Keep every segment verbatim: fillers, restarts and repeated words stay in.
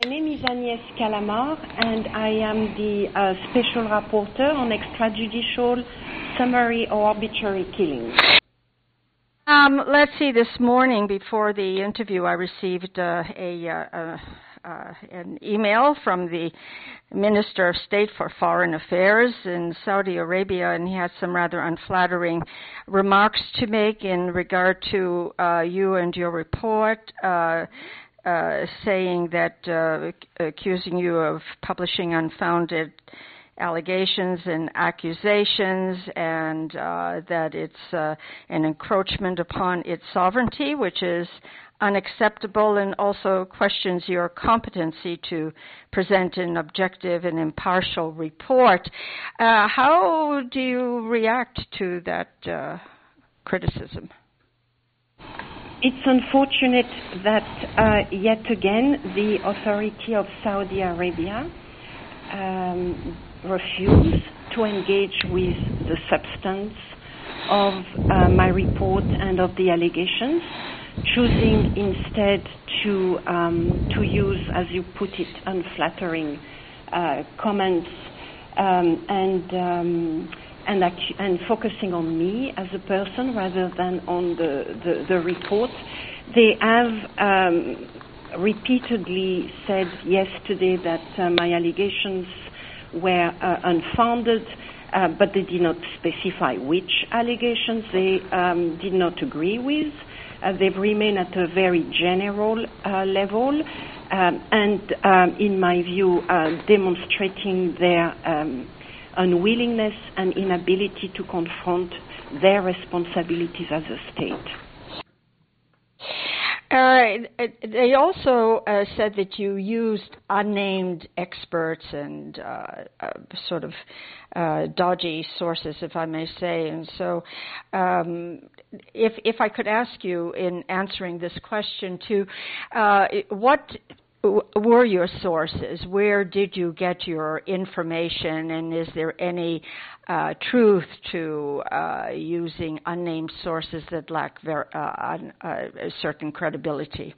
My name is Agnès Calamard, and I am the uh, Special Rapporteur on Extrajudicial, Summary, or Arbitrary Killings. Um, let's see, this morning before the interview, I received uh, a, uh, uh, an email from the Minister of State for Foreign Affairs in Saudi Arabia, and he has some rather unflattering remarks to make in regard to uh, you and your report, uh, uh, saying that, uh, accusing you of publishing unfounded allegations and accusations, and uh, that it's uh, an encroachment upon its sovereignty, which is unacceptable, and also questions your competency to present an objective and impartial report. Uh, how do you react to that uh, criticism? It's unfortunate that uh, yet again the authority of Saudi Arabia um, refuse to engage with the substance of uh, my report and of the allegations, choosing instead to um, to use, as you put it, unflattering uh, comments um, and um, and actu- and focusing on me as a person rather than on the the, the report. They have um, repeatedly said yesterday that uh, my allegations were uh, unfounded, uh, but they did not specify which allegations they um, did not agree with. Uh, they've remained at a very general uh, level, um, and um, in my view, uh, demonstrating their um, unwillingness and inability to confront their responsibilities as a state. Uh, they also uh, said that you used unnamed experts and uh, uh, sort of uh, dodgy sources, if I may say. And so um, if, if I could ask you in answering this question too, uh, what were your sources? Where did you get your information? And is there any uh, truth to uh, using unnamed sources that lack ver- uh, uh, a certain credibility?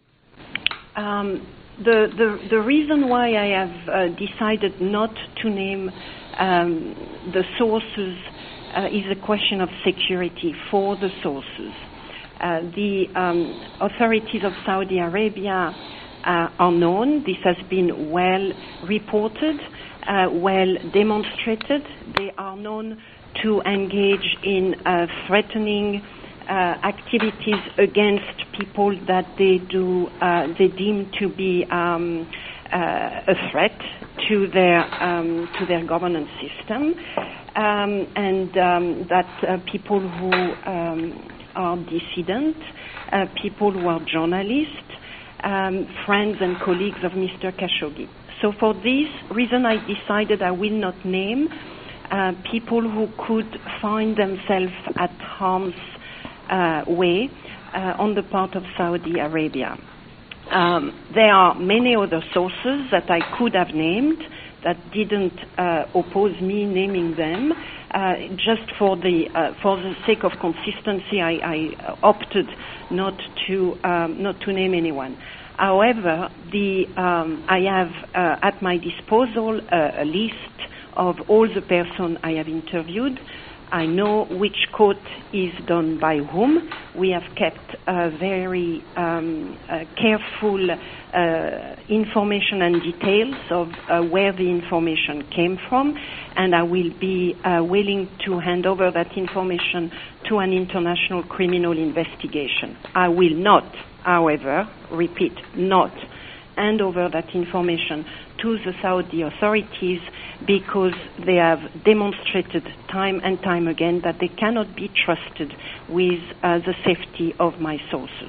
Um, the, the the reason why I have uh, decided not to name um, the sources uh, is a question of security for the sources. Uh, the um, authorities of Saudi Arabia Uh, are known. This has been well reported, uh, well demonstrated. They are known to engage in uh, threatening uh, activities against people that they do uh, they deem to be um, uh, a threat to their um, to their governance system, um, and um, that uh, people who um, are dissident, uh, people who are journalists, Um, friends and colleagues of Mister Khashoggi. So for this reason, I decided I will not name uh, people who could find themselves at harm's uh, way uh, on the part of Saudi Arabia. Um, there are many other sources that I could have named that didn't uh, oppose me naming them. Uh, just for the uh, for the sake of consistency, I, I opted not to um, not to name anyone. However, the um, I have uh, at my disposal uh, a list of all the persons I have interviewed. I know which quote is done by whom. We have kept uh, very um, uh, careful uh, information and details of uh, where the information came from, and I will be uh, willing to hand over that information to an international criminal investigation. I will not, however, repeat, not hand over that information to the Saudi authorities, because they have demonstrated time and time again that they cannot be trusted with uh, the safety of my sources.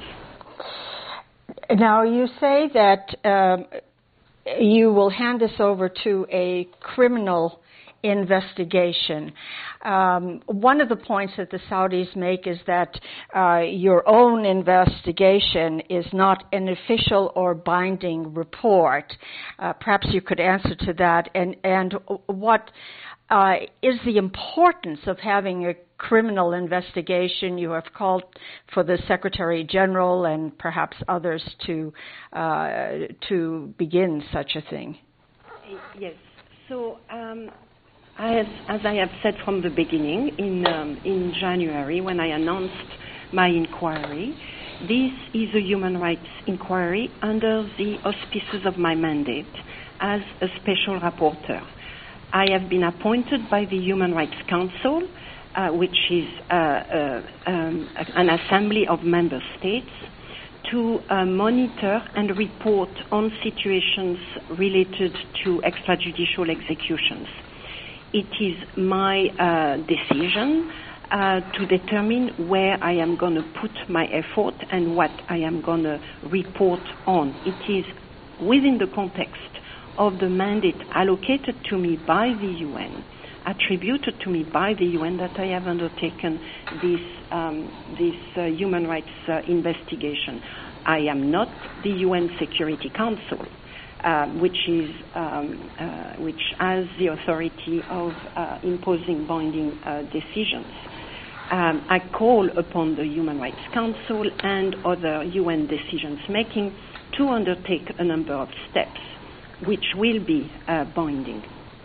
Now, you say that um, you will hand this over to a criminal investigation. Um, one of the points that the Saudis make is that uh, your own investigation is not an official or binding report. Uh, perhaps you could answer to that, and, and what uh, is the importance of having a criminal investigation. You have called for the Secretary General and perhaps others to uh, to begin such a thing. Yes. So, um, as, as I have said from the beginning, in um, in January, when I announced my inquiry, this is a human rights inquiry under the auspices of my mandate as a special rapporteur. I have been appointed by the Human Rights Council, uh, which is uh, uh, um, an assembly of member states, to uh, monitor and report on situations related to extrajudicial executions. It is my uh, decision uh, to determine where I am going to put my effort and what I am going to report on. It is within the context of the mandate allocated to me by the U N, attributed to me by the U N, that I have undertaken this, um, this uh, human rights uh, investigation. I am not the U N Security Council, uh, which is um, uh, which has the authority of uh, imposing binding uh, decisions. Um, I call upon the Human Rights Council and other U N decisions making to undertake a number of steps which will be uh, binding.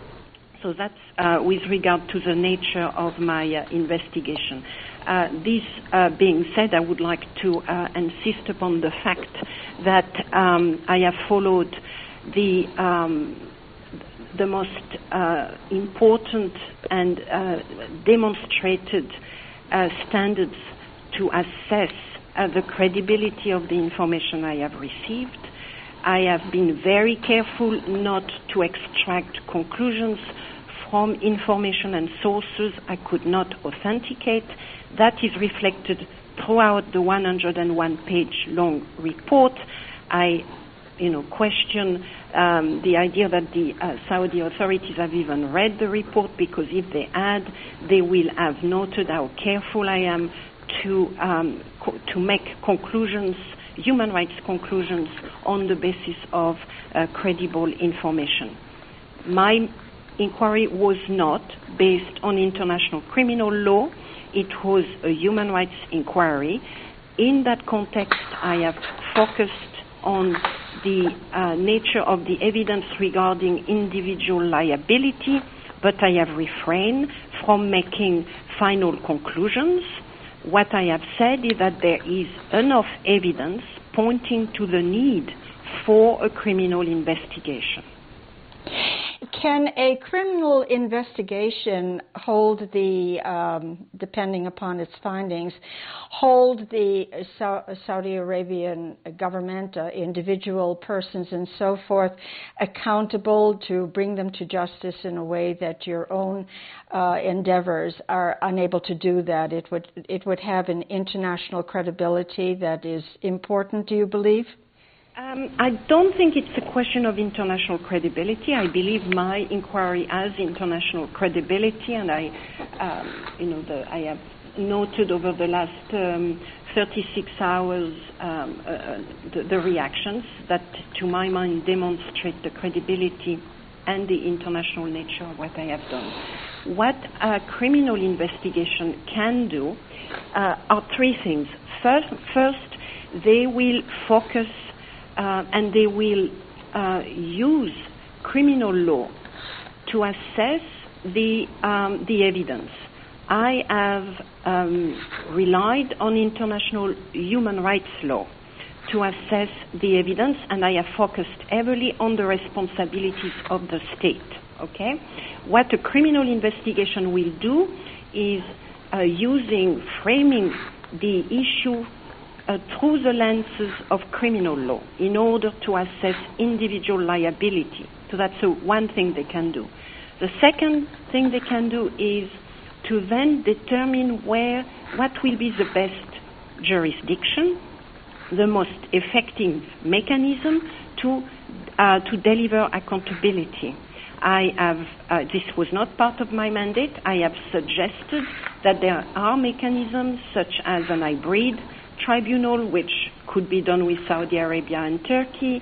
So that's uh, with regard to the nature of my uh, investigation. Uh, this uh, being said, I would like to uh, insist upon the fact that um, I have followed the um, the most uh, important and uh, demonstrated uh, standards to assess uh, the credibility of the information I have received. I have been very careful not to extract conclusions from information and sources I could not authenticate. That is reflected throughout the one hundred one page long report. I, you know, question um, the idea that the uh, Saudi authorities have even read the report, because if they had, they will have noted how careful I am to um, co- to make conclusions, human rights conclusions, on the basis of uh, credible information. My inquiry was not based on international criminal law. It was a human rights inquiry. In that context, I have focused on the uh, nature of the evidence regarding individual liability, but I have refrained from making final conclusions. What I have said is that there is enough evidence pointing to the need for a criminal investigation. Can a criminal investigation hold the, um, depending upon its findings, hold the Sa- Saudi Arabian government, uh, individual persons and so forth, accountable to bring them to justice in a way that your own uh, endeavors are unable to do that? It would, it would have an international credibility that is important, do you believe? Um, I don't think it's a question of international credibility. I believe my inquiry has international credibility, and I, um, you know, the, I have noted over the last um, thirty-six hours um, uh, the, the reactions that, to my mind, demonstrate the credibility and the international nature of what I have done. What a criminal investigation can do uh, are three things. First, first, they will focus Uh, and they will uh, use criminal law to assess the um, the evidence. I have um, relied on international human rights law to assess the evidence, and I have focused heavily on the responsibilities of the state. Okay, what a criminal investigation will do is uh, using framing the issue Uh, through the lenses of criminal law in order to assess individual liability. So that's uh, one thing they can do. The second thing they can do is to then determine where, what will be the best jurisdiction, the most effective mechanism to uh, to deliver accountability. I have, uh, this was not part of my mandate. I have suggested that there are mechanisms such as an hybrid tribunal, which could be done with Saudi Arabia and Turkey,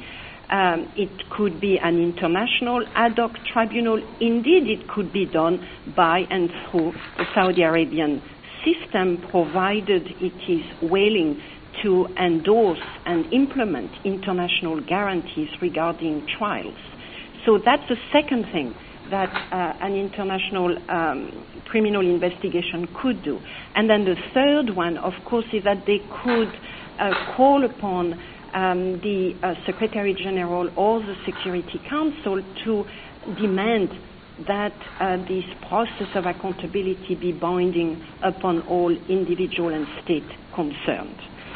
Um, it could be an international ad hoc tribunal. Indeed, it could be done by and through the Saudi Arabian system, provided it is willing to endorse and implement international guarantees regarding trials. So that's the second thing that uh, an international um, criminal investigation could do. And then the third one, of course, is that they could uh, call upon um, the uh, Secretary General or the Security Council to demand that uh, this process of accountability be binding upon all individual and state concerned.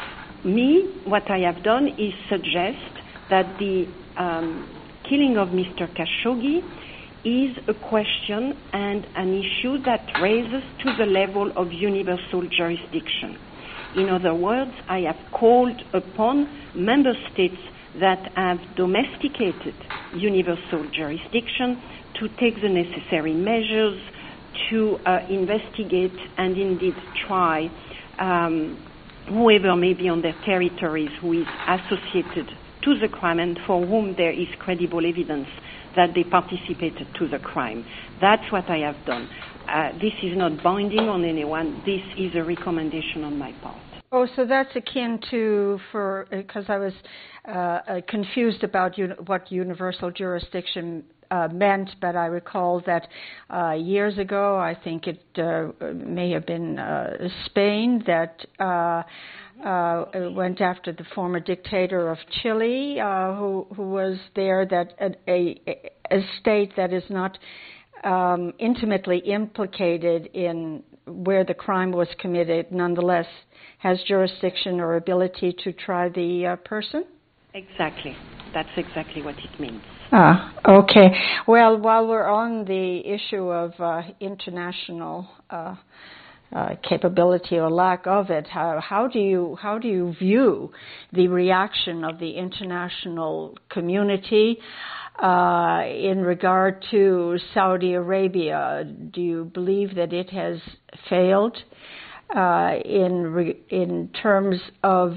Me, what I have done is suggest that the um, killing of Mister Khashoggi is a question and an issue that raises to the level of universal jurisdiction. In other words, I have called upon member states that have domesticated universal jurisdiction to take the necessary measures to uh, investigate and indeed try um, whoever may be on their territories who is associated to the crime and for whom there is credible evidence that they participated to the crime. That's what I have done. Uh, this is not binding on anyone. This is a recommendation on my part. Oh, so that's akin to, for, because I was uh, confused about un- what universal jurisdiction uh, meant, but I recall that uh, years ago, I think it uh, may have been uh, Spain, that uh, uh, went after the former dictator of Chile, uh, who, who was there, that a, a, a state that is not um, intimately implicated in where the crime was committed, nonetheless has jurisdiction or ability to try the uh, person? Exactly. That's exactly what it means. Ah, okay. Well, while we're on the issue of uh, international uh, uh, capability or lack of it, how, how do you how do you view the reaction of the international community uh, in regard to Saudi Arabia? Do you believe that it has failed uh, in re- in terms of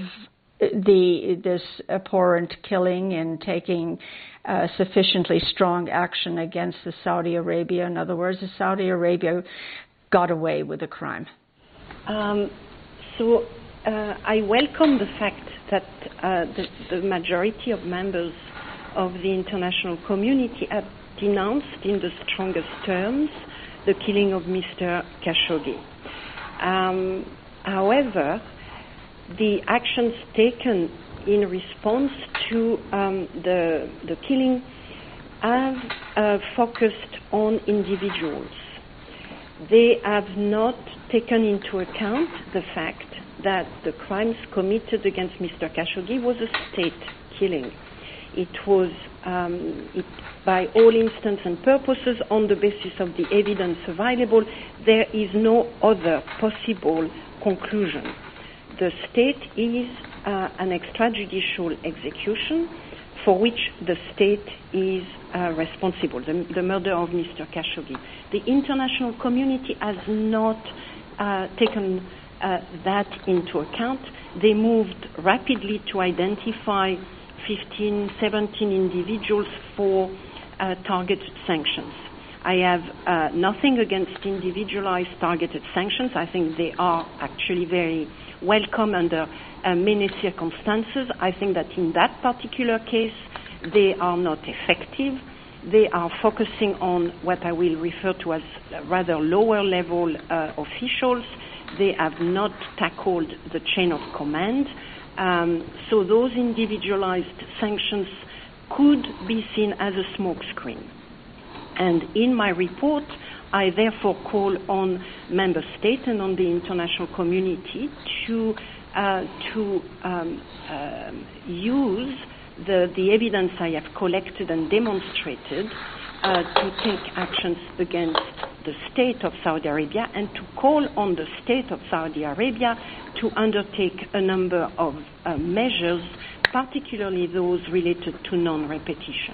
the this abhorrent killing and taking uh, sufficiently strong action against the Saudi Arabia? In other words, the Saudi Arabia got away with the crime. Um, so uh, I welcome the fact that uh, the, the majority of members of the international community have denounced in the strongest terms the killing of Mister Khashoggi. Um, however, the actions taken in response to um, the, the killing have uh, focused on individuals. They have not taken into account the fact that the crimes committed against Mister Khashoggi was a state killing. It was, um, it, by all intents and purposes, on the basis of the evidence available, there is no other possible conclusion. The state is uh, an extrajudicial execution for which the state is uh, responsible, the, the murder of Mister Khashoggi. The international community has not uh, taken uh, that into account. They moved rapidly to identify fifteen, seventeen individuals for uh, targeted sanctions. I have uh, nothing against individualized targeted sanctions. I think they are actually very welcome under uh, many circumstances. I think that in that particular case, they are not effective. They are focusing on what I will refer to as rather lower level uh, officials. They have not tackled the chain of command. Um, so those individualized sanctions could be seen as a smokescreen. And in my report, I therefore call on member states and on the international community to uh, to um, uh, use the, the evidence I have collected and demonstrated uh, to take actions against the state of Saudi Arabia and to call on the state of Saudi Arabia to undertake a number of uh, measures, particularly those related to non-repetition.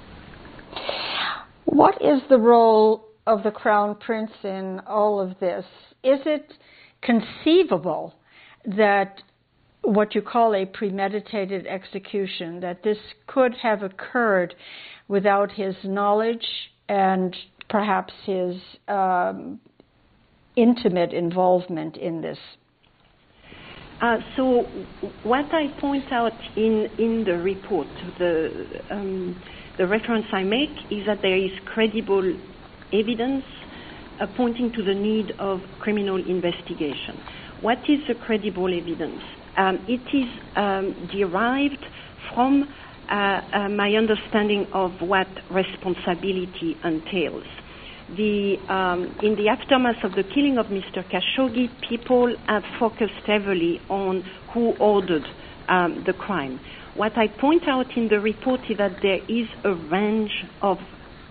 What is the role of the Crown Prince in all of this? Is it conceivable that what you call a premeditated execution, that this could have occurred without his knowledge and perhaps his um, intimate involvement in this? Uh, so what I point out in, in the report, the, um, the reference I make is that there is credible evidence uh, pointing to the need of criminal investigation. What is the credible evidence? Um, it is um, derived from uh, uh, my understanding of what responsibility entails. The, um, in the aftermath of the killing of Mister Khashoggi, people have focused heavily on who ordered um, the crime. What I point out in the report is that there is a range of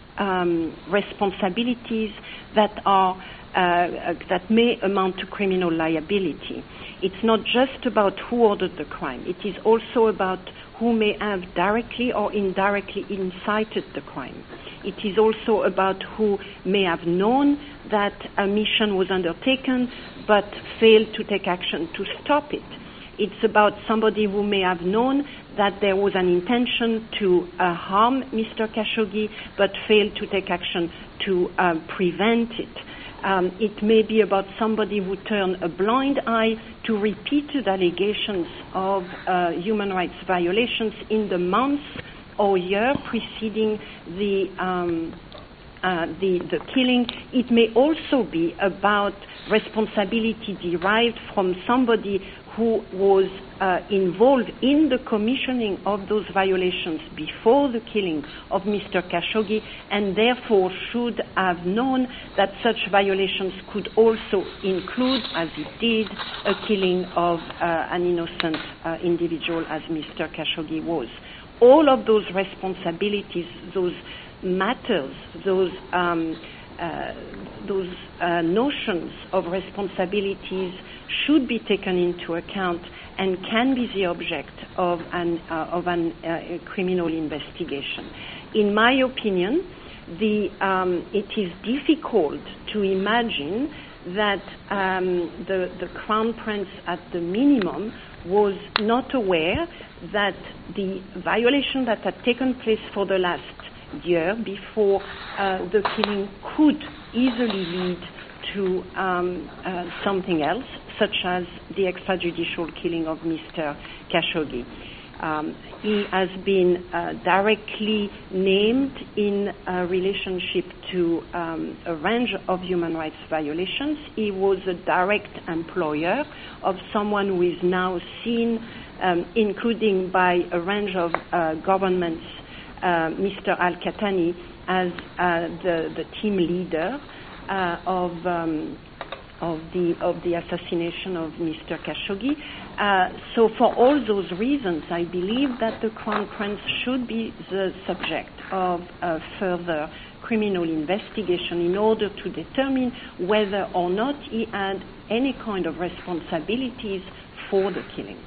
um, responsibilities that are uh, that may amount to criminal liability. It's not just about who ordered the crime. It is also about who may have directly or indirectly incited the crime. It is also about who may have known that a mission was undertaken but failed to take action to stop it. It's about somebody who may have known that there was an intention to uh, harm Mister Khashoggi but failed to take action to uh, prevent it. Um, it may be about somebody who turned a blind eye to repeated allegations of uh, human rights violations in the months or year preceding the, um, uh, the, the killing. It may also be about responsibility derived from somebody who was uh, involved in the commissioning of those violations before the killing of Mister Khashoggi, and therefore should have known that such violations could also include, as it did, a killing of uh, an innocent uh, individual as Mister Khashoggi was. All of those responsibilities, those matters, those um, uh, those uh, notions of responsibilities should be taken into account and can be the object of an, uh, of an uh, criminal investigation. In my opinion, the, um, it is difficult to imagine that um, the, the Crown Prince, at the minimum, was not aware that the violation that had taken place for the last year before uh, the killing could easily lead to um, uh, something else, such as the extrajudicial killing of Mister Khashoggi. Um, he has been uh, directly named in a relationship to um, a range of human rights violations. He was a direct employer of someone who is now seen, um, including by a range of uh, governments, uh, Mister Al-Qahtani as uh, the, the team leader uh, of um, of the of the assassination of Mister Khashoggi. Uh, so for all those reasons, I believe that the Crown Prince should be the subject of uh, further criminal investigation in order to determine whether or not he had any kind of responsibilities for the killing.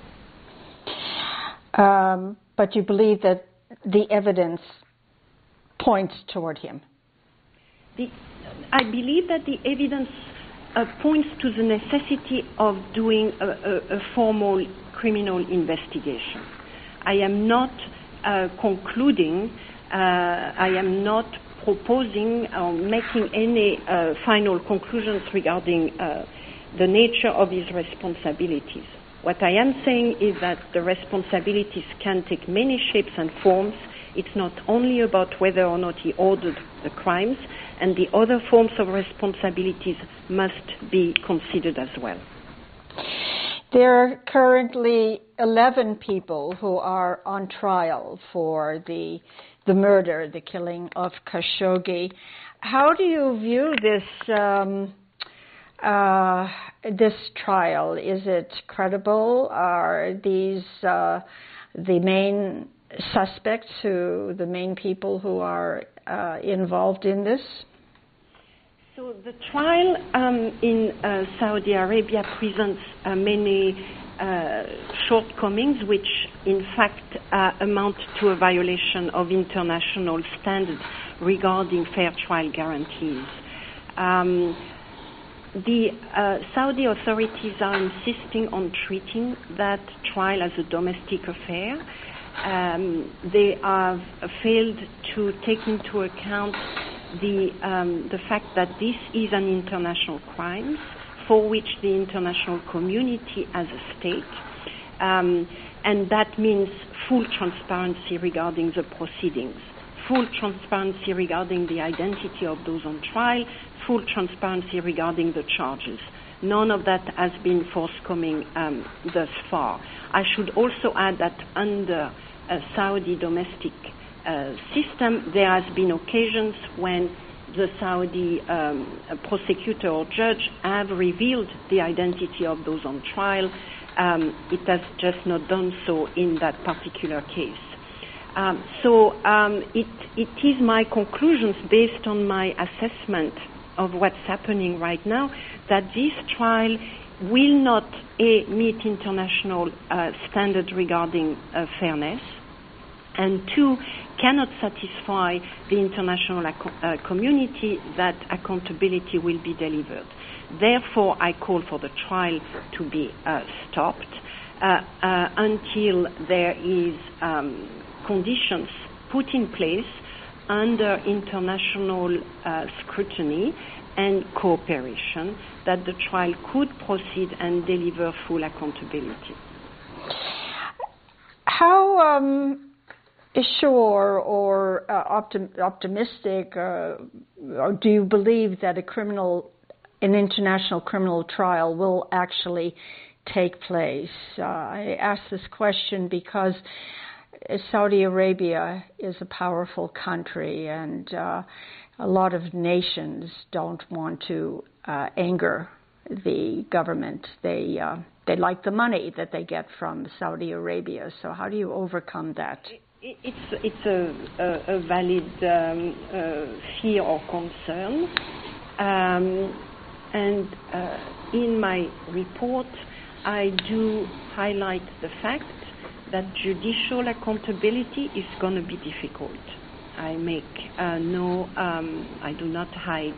Um, but you believe that the evidence points toward him? The, I believe that the evidence Uh, points to the necessity of doing a, a, a formal criminal investigation. I am not uh, concluding, uh, I am not proposing or making any uh, final conclusions regarding uh, the nature of his responsibilities. What I am saying is that the responsibilities can take many shapes and forms. It's not only about whether or not he ordered the crimes, and the other forms of responsibilities must be considered as well. There are currently eleven people who are on trial for the the murder, the killing of Khashoggi. How do you view this um, uh, this trial? Is it credible? Are these uh, the main suspects, who the main people who are uh, involved in this? So the trial um, in uh, Saudi Arabia presents uh, many uh, shortcomings, which in fact uh, amount to a violation of international standards regarding fair trial guarantees. Um, the uh, Saudi authorities are insisting on treating that trial as a domestic affair. Um, they have failed to take into account the, um, the fact that this is an international crime for which the international community has a stake, um, and that means full transparency regarding the proceedings, full transparency regarding the identity of those on trial, full transparency regarding the charges. None of that has been forthcoming um, thus far. I should also add that under a Saudi domestic uh, system, there has been occasions when the Saudi um, prosecutor or judge have revealed the identity of those on trial. Um, it has just not done so in that particular case. Um, so um, it, it is my conclusions based on my assessment of what's happening right now that this trial will not A, meet international uh, standards regarding uh, fairness, and two, cannot satisfy the international ac- uh, community that accountability will be delivered. Therefore, I call for the trial to be uh, stopped uh, uh, until there is um, conditions put in place under international uh, scrutiny and cooperation that the trial could proceed and deliver full accountability. How um, sure or uh, optim- optimistic uh, or do you believe that a criminal, an international criminal trial will actually take place? Uh, I ask this question because Saudi Arabia is a powerful country, and uh, a lot of nations don't want to uh, anger the government. They uh, they like the money that they get from Saudi Arabia. So how do you overcome that? It's it's a, a, a valid um, uh, fear or concern, um, and uh, in my report I do highlight the fact that judicial accountability is going to be difficult. I make uh, no, um, I do not hide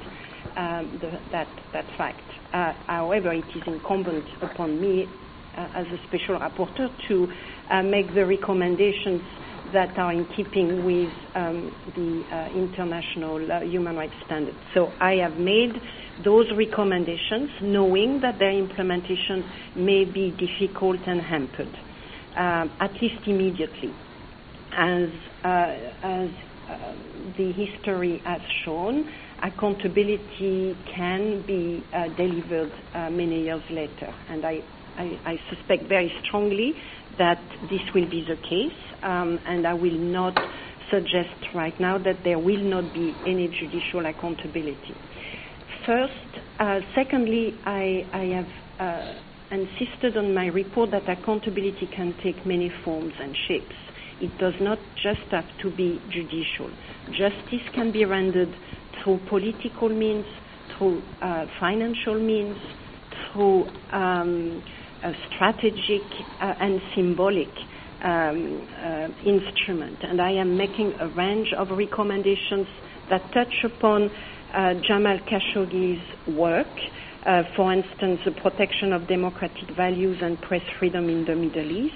um, the, that that fact. Uh, however, it is incumbent upon me uh, as a special rapporteur to uh, make the recommendations that are in keeping with um, the uh, international uh, human rights standards. So I have made those recommendations knowing that their implementation may be difficult and hampered, um, at least immediately. As, uh, as uh, the history has shown, accountability can be uh, delivered uh, many years later. And I, I, I suspect very strongly that this will be the case, um, and I will not suggest right now that there will not be any judicial accountability. First, uh, secondly, I, I have uh, insisted on my report that accountability can take many forms and shapes. It does not just have to be judicial. Justice can be rendered through political means, through uh, financial means, through um, a strategic uh, and symbolic um, uh, instrument. And I am making a range of recommendations that touch upon uh, Jamal Khashoggi's work, uh, for instance, the protection of democratic values and press freedom in the Middle East.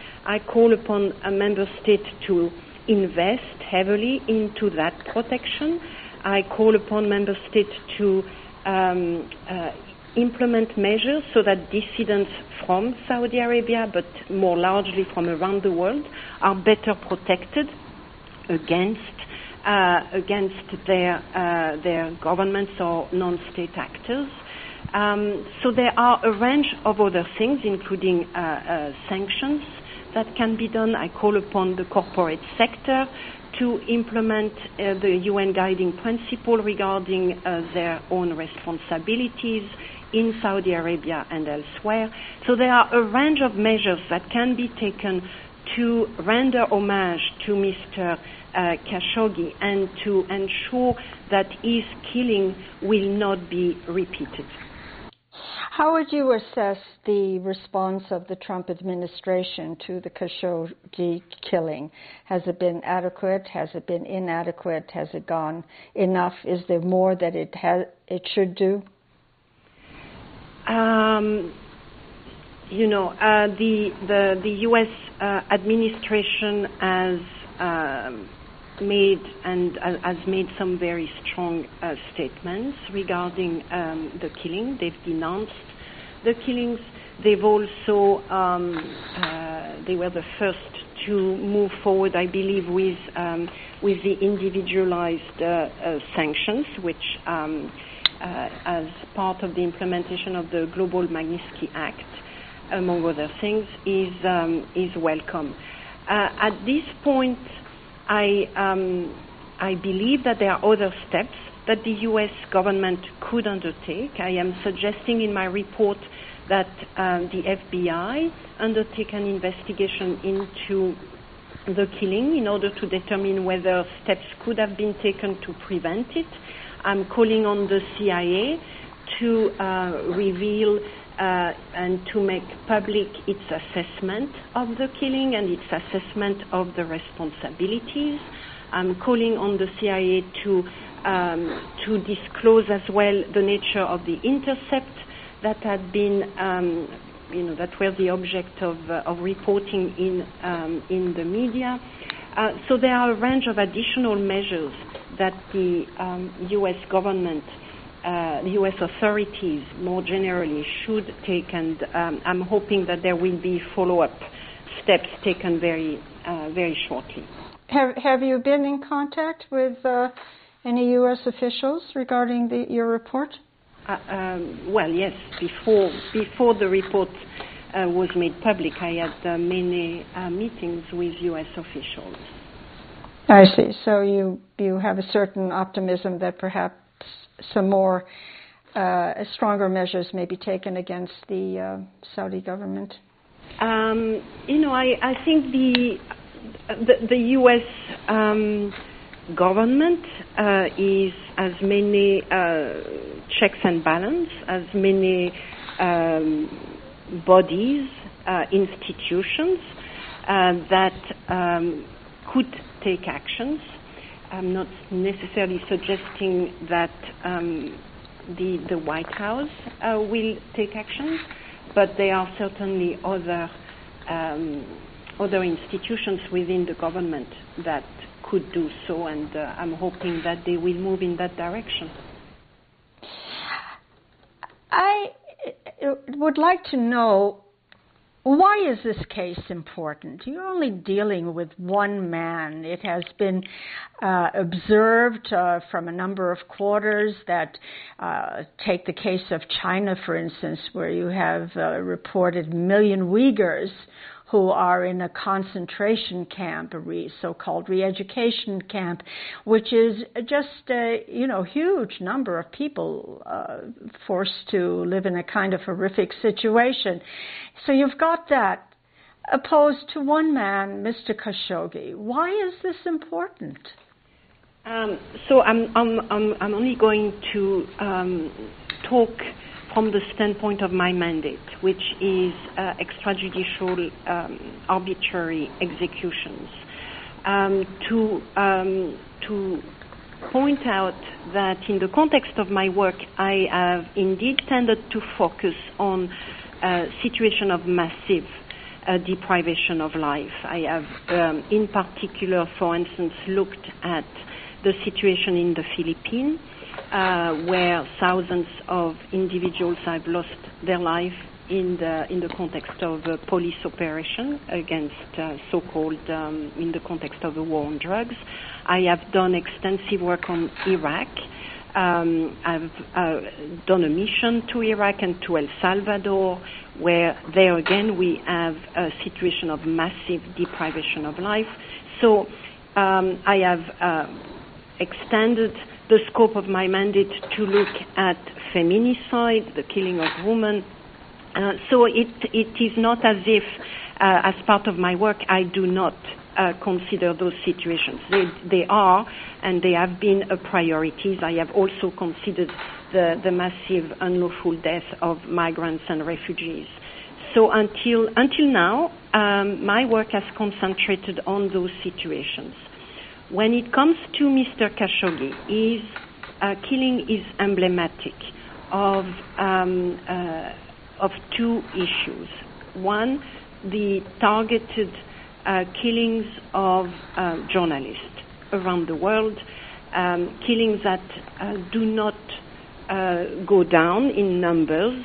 I call upon a member state to invest heavily into that protection. I call upon member states to um, uh, implement measures so that dissidents from Saudi Arabia, but more largely from around the world, are better protected against uh, against their uh, their governments or non-state actors. Um, so there are a range of other things, including uh, uh, sanctions that can be done. I call upon the corporate sector to implement uh, the U N guiding principle regarding uh, their own responsibilities in Saudi Arabia and elsewhere. So there are a range of measures that can be taken to render homage to Mister Uh, Khashoggi and to ensure that his killing will not be repeated. How would you assess the response of the Trump administration to the Khashoggi killing? Has it been adequate? Has it been inadequate? Has it gone enough? Is there more that it has, it should do? Um, you know, uh, the, the, the U S uh, administration has um, made and uh, has made some very strong uh, statements regarding um, the killing. They've denounced the killings. They've also, um, uh, they were the first to move forward, I believe, with um, with the individualized uh, uh, sanctions, which, um, uh, as part of the implementation of the Global Magnitsky Act, among other things, is um, is welcome. Uh, at this point, I um, I believe that there are other steps that the U S government could undertake. I am suggesting in my report that um, the F B I undertake an investigation into the killing in order to determine whether steps could have been taken to prevent it. I'm calling on the C I A to uh, reveal uh, and to make public its assessment of the killing and its assessment of the responsibilities. I'm calling on the C I A to um, to disclose as well the nature of the intercept that had been, um, you know, that were the object of, uh, of reporting in um, in the media. Uh, so there are a range of additional measures that the um, U S government, uh, the U S authorities more generally should take, and um, I'm hoping that there will be follow-up steps taken very, uh, very shortly. Have Have you been in contact with uh, any U S officials regarding the, your report? Uh, um, well, yes. Before before the report uh, was made public, I had uh, many uh, meetings with U S officials. I see. So you you have a certain optimism that perhaps some more uh, stronger measures may be taken against the uh, Saudi government. Um, you know, I, I think the the, the U S um, government uh, is as many uh, checks and balances, as many um, bodies, uh, institutions uh, that um, could take actions. I'm not necessarily suggesting that um, the the White House uh, will take actions, but there are certainly other um, other institutions within the government that could do so, and uh, I'm hoping that they will move in that direction. I would like to know, why is this case important? You're only dealing with one man. It has been uh, observed uh, from a number of quarters that, uh, take the case of China, for instance, where you have uh, reported million Uyghurs who are in a concentration camp, a re, so-called re-education camp, which is just a you know huge number of people uh, forced to live in a kind of horrific situation. So you've got that opposed to one man, Mister Khashoggi. Why is this important? Um, so I'm, I'm, I'm, I'm only going to um, talk from the standpoint of my mandate, which is uh, extrajudicial um, arbitrary executions. Um, to, um, to point out that in the context of my work, I have indeed tended to focus on a situation of massive uh, deprivation of life. I have, um, in particular, for instance, looked at the situation in the Philippines, Uh, where thousands of individuals have lost their life in the in the context of a police operation against uh, so-called um, in the context of a war on drugs. I have done extensive work on Iraq. Um, I've uh, done a mission to Iraq and to El Salvador, where there again we have a situation of massive deprivation of life. So um, I have uh, extended the scope of my mandate to look at feminicide, the killing of women. Uh, so it, it is not as if, uh, as part of my work, I do not uh, consider those situations. They, they are, and they have been a priority. I have also considered the, the massive unlawful death of migrants and refugees. So until, until now, um, my work has concentrated on those situations. When it comes to Mister Khashoggi, his uh, killing is emblematic of um, uh, of two issues. One, the targeted uh, killings of uh, journalists around the world, um, killings that uh, do not uh, go down in numbers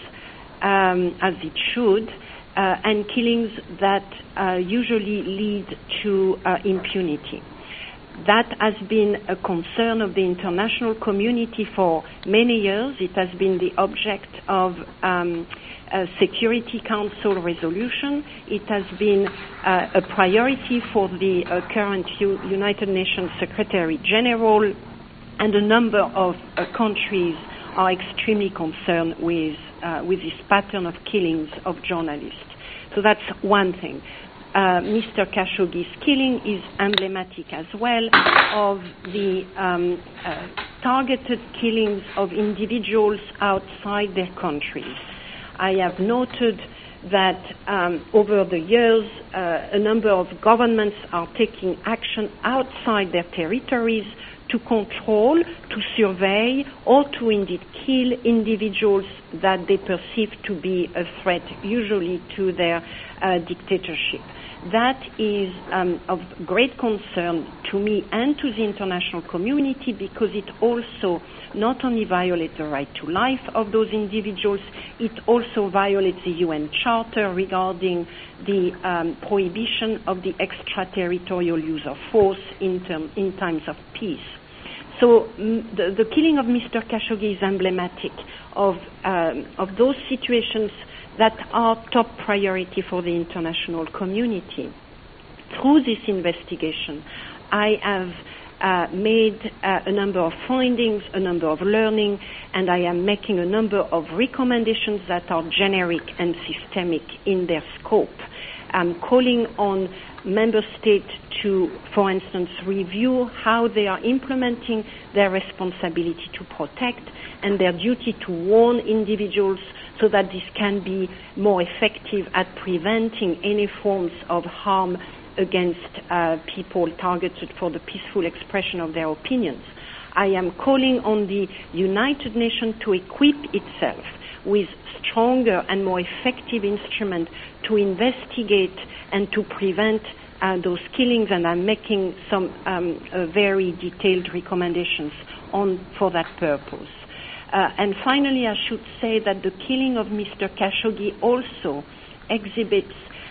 um, as it should, uh, and killings that uh, usually lead to uh, impunity. That has been a concern of the international community for many years. It has been the object of um, a Security Council resolution. It has been uh, a priority for the uh, current U- United Nations Secretary General, and a number of uh, countries are extremely concerned with, uh, with this pattern of killings of journalists. So that's one thing. Uh, Mister Khashoggi's killing is emblematic as well of the um, uh, targeted killings of individuals outside their countries. I have noted that um, over the years, uh, a number of governments are taking action outside their territories to control, to survey, or to indeed kill individuals that they perceive to be a threat, usually to their uh, dictatorship. That is um, of great concern to me and to the international community, because it also not only violates the right to life of those individuals, it also violates the U N Charter regarding the um, prohibition of the extraterritorial use of force in, term, in times of peace. So mm, the, the killing of Mister Khashoggi is emblematic of, um, of those situations that are top priority for the international community. Through this investigation, I have uh, made uh, a number of findings, a number of learning, and I am making a number of recommendations that are generic and systemic in their scope. I'm calling on member states to, for instance, review how they are implementing their responsibility to protect and their duty to warn individuals, so that this can be more effective at preventing any forms of harm against uh, people targeted for the peaceful expression of their opinions. I am calling on the United Nations to equip itself with stronger and more effective instruments to investigate and to prevent uh, those killings, and I'm making some um, uh, very detailed recommendations on for that purpose. Uh, and finally, I should say that the killing of Mister Khashoggi also exhibits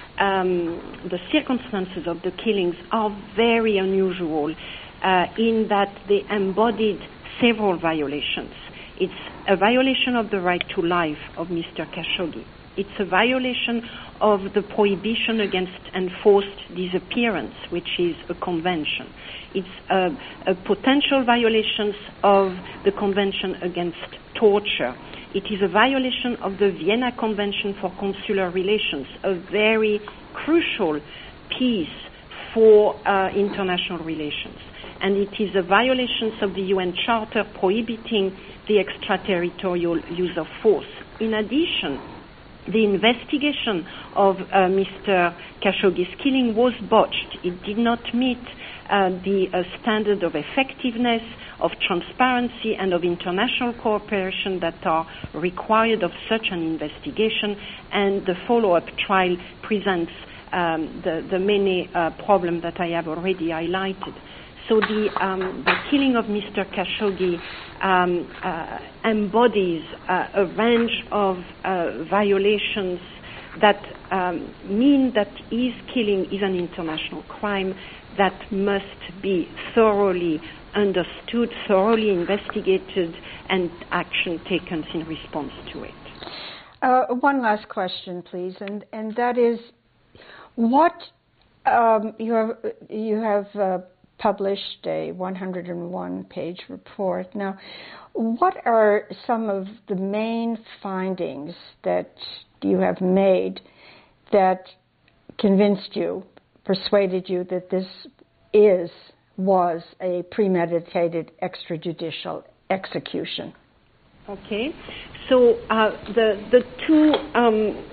um, the circumstances of the killings are very unusual uh, in that they embodied several violations. It's a violation of the right to life of Mister Khashoggi. It's a violation of the prohibition against enforced disappearance, which is a convention. It's a, a potential violations of the Convention Against Torture. It is a violation of the Vienna Convention for Consular Relations, a very crucial piece for uh, international relations. And it is a violation of the U N Charter prohibiting the extraterritorial use of force. In addition, the investigation of uh, Mister Khashoggi's killing was botched. It did not meet uh, the uh, standard of effectiveness, of transparency, and of international cooperation that are required of such an investigation, and the follow-up trial presents um, the, the many uh, problems that I have already highlighted. So the, um, the killing of Mister Khashoggi um, uh, embodies uh, a range of uh, violations that um, mean that his killing is an international crime that must be thoroughly understood, thoroughly investigated, and action taken in response to it. Uh, one last question, please, and, and that is, what um, you have, you have uh, published a one hundred one page report. Now, what are some of the main findings that you have made that convinced you, persuaded you that this is, was a premeditated extrajudicial execution? Okay, so uh, the, the two um,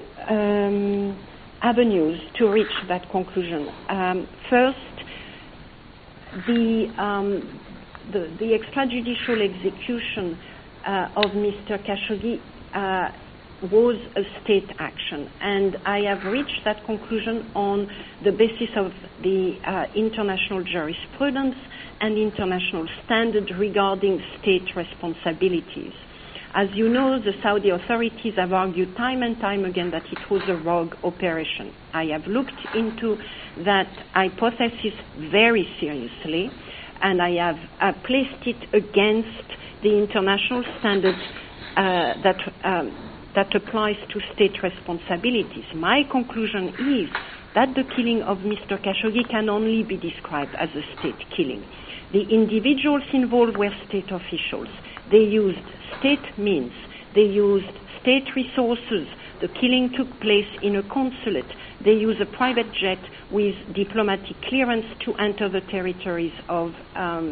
um, avenues to reach that conclusion. Um, first, The, um, the, the extrajudicial execution uh, of Mister Khashoggi uh, was a state action, and I have reached that conclusion on the basis of the uh, international jurisprudence and international standards regarding state responsibilities. As you know, the Saudi authorities have argued time and time again that it was a rogue operation. I have looked into that hypothesis very seriously, and I have uh, placed it against the international standards uh, that um, that applies to state responsibilities. My conclusion is that the killing of Mister Khashoggi can only be described as a state killing. The individuals involved were state officials. They used state means. They used state resources. The killing took place in a consulate. They used a private jet with diplomatic clearance to enter the territories of um,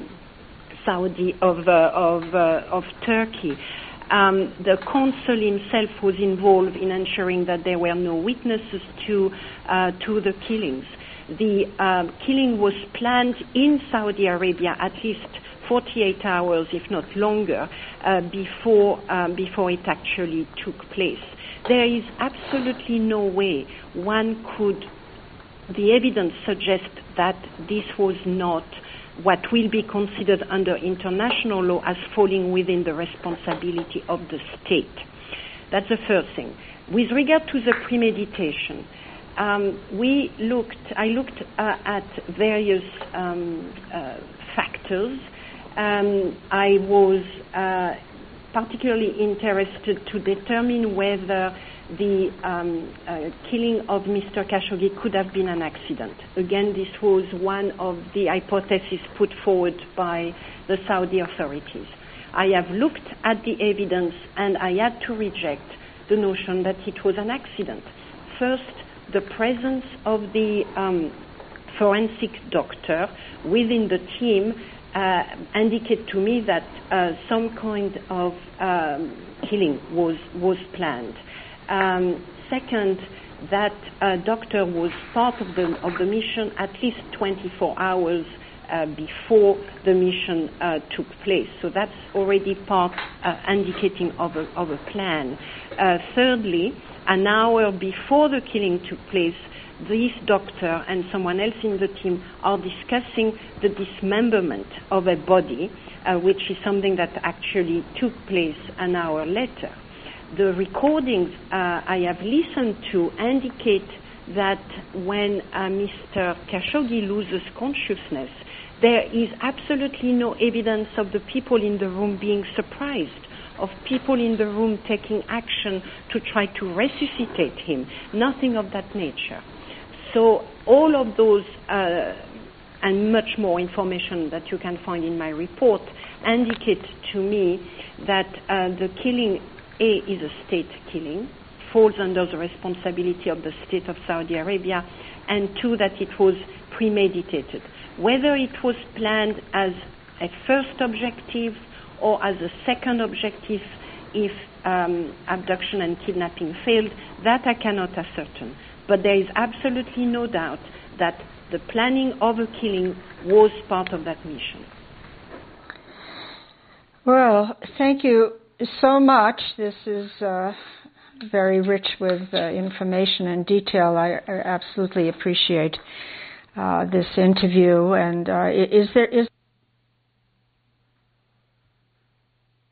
Saudi, of, uh, of, uh, of Turkey. Um, the consul himself was involved in ensuring that there were no witnesses to, uh, to the killings. The um, killing was planned in Saudi Arabia at least forty-eight hours, if not longer, uh, before, um, before it actually took place. There is absolutely no way one could, the evidence suggests that this was not what will be considered under international law as falling within the responsibility of the state. That's the first thing. With regard to the premeditation, um, we looked, I looked uh, at various um, uh, factors. Um, I was uh, particularly interested to determine whether the um, uh, killing of Mister Khashoggi could have been an accident. Again, this was one of the hypotheses put forward by the Saudi authorities. I have looked at the evidence and I had to reject the notion that it was an accident. First, the presence of the um, forensic doctor within the team uh, indicate to me that uh, some kind of um, killing was, was planned. Um, second, that uh, doctor was part of the, of the mission at least twenty-four hours uh, before the mission uh, took place. So that's already part uh, indicating of a, of a plan. Uh, thirdly, an hour before the killing took place, this doctor and someone else in the team are discussing the dismemberment of a body, uh, which is something that actually took place an hour later. The recordings uh, I have listened to indicate that when uh, Mister Khashoggi loses consciousness, there is absolutely no evidence of the people in the room being surprised, of people in the room taking action to try to resuscitate him, nothing of that nature. So all of those uh, and much more information that you can find in my report indicate to me that uh, the killing A is a state killing, falls under the responsibility of the state of Saudi Arabia, and two, that it was premeditated. Whether it was planned as a first objective or as a second objective if um, abduction and kidnapping failed, that I cannot ascertain. But there is absolutely no doubt that the planning of a killing was part of that mission. Well, thank you so much. This is uh, very rich with uh, information and detail. I, I absolutely appreciate uh, this interview. And uh, is there is